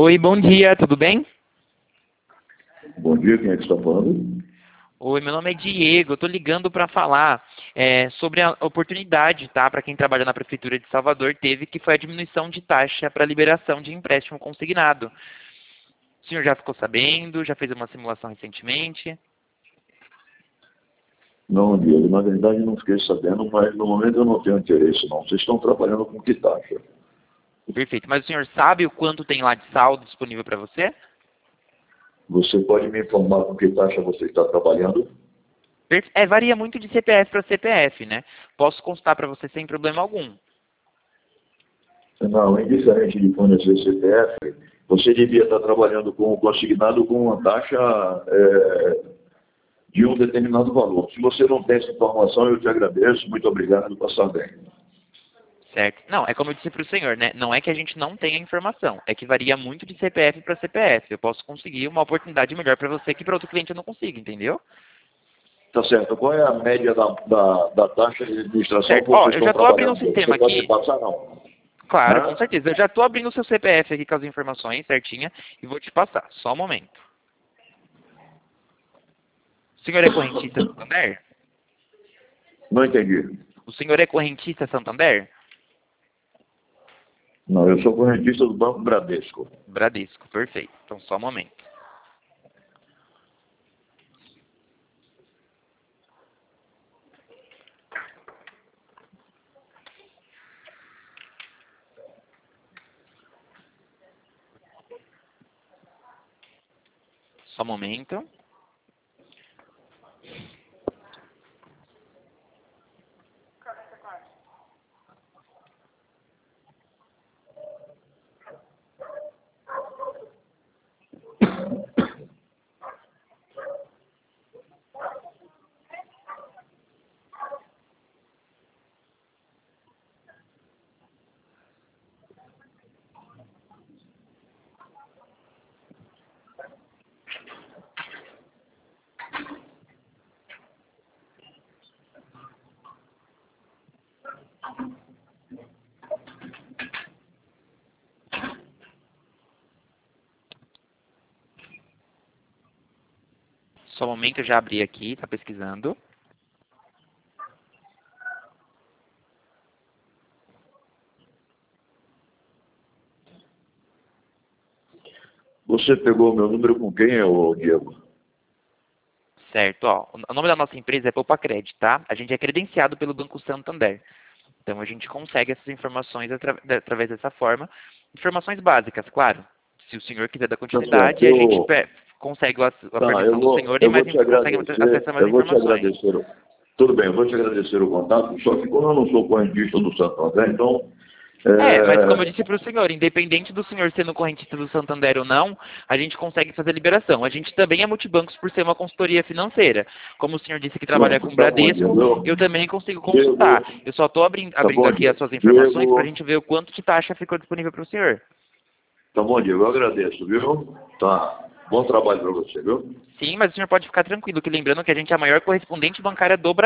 Oi, bom dia, tudo bem? Bom dia, quem é que está falando? Oi, meu nome é Diego, eu estou ligando para falar sobre a oportunidade, tá? Para quem trabalha na Prefeitura de Salvador, que foi a diminuição de taxa para liberação de empréstimo consignado. O senhor já ficou sabendo? Já fez uma simulação recentemente? Não, Diego, na verdade não fiquei sabendo, mas no momento eu não tenho interesse, não. Vocês estão trabalhando com que taxa? Perfeito, mas o senhor sabe o quanto tem lá de saldo disponível para você? Você pode me informar com que taxa você está trabalhando? Varia muito de CPF para CPF, né? Posso constar para você sem problema algum. Não, indiferente de fornecer CPF, você devia estar trabalhando com consignado com uma taxa de um determinado valor. Se você não tem essa informação, eu te agradeço. Muito obrigado, passar bem. Certo. Não, é como eu disse para o senhor, né? Não é que a gente não tenha informação, é que varia muito de CPF para CPF. Eu posso conseguir uma oportunidade melhor para você que para outro cliente eu não consigo, entendeu? Tá certo. Qual é a média da taxa de administração que Certo. Ó, vocês eu estão já estou abrindo o trabalhando hoje? sistema Você pode me aqui. passar, não? Claro, com Hã? certeza. Eu já estou abrindo o seu CPF aqui com as informações certinha e vou te passar. Só um momento. O senhor é correntista Santander? Não entendi. O senhor é correntista Santander? Não, eu sou correntista do Banco Bradesco. Bradesco, perfeito. Então só um momento. Só um momento. Só um momento, eu já abri aqui, tá pesquisando. Você pegou o meu número com quem, ô Diego? Certo, ó. O nome da nossa empresa é Poupacred, tá? A gente é credenciado pelo Banco Santander. Então a gente consegue essas informações através dessa forma. Informações básicas, claro. Se o senhor quiser dar Tá certo. continuidade, a gente consegue a Tá, permissão do senhor e eu vou mais te consegue agradecer, acessar mais eu vou te informações. agradecer. Tudo bem, eu vou te agradecer o contato, só que como eu não sou correntista do Santander, então, Mas como eu disse para o senhor, independente do senhor sendo correntista do Santander ou não, a gente consegue fazer liberação. A gente também é multibancos por ser uma consultoria financeira. Como o senhor disse que trabalha pronto, com tá bom, Bradesco, Diego. eu também consigo consultar. Diego, Eu só estou tá abrindo bom, aqui as Diego. suas informações para a Diego, gente ver o quanto de taxa ficou disponível para o senhor. tá bom, Diego, eu agradeço, viu? Tá, bom trabalho para você, viu? Sim, mas o senhor pode ficar tranquilo, que lembrando que a gente é a maior correspondente bancária do Brasil.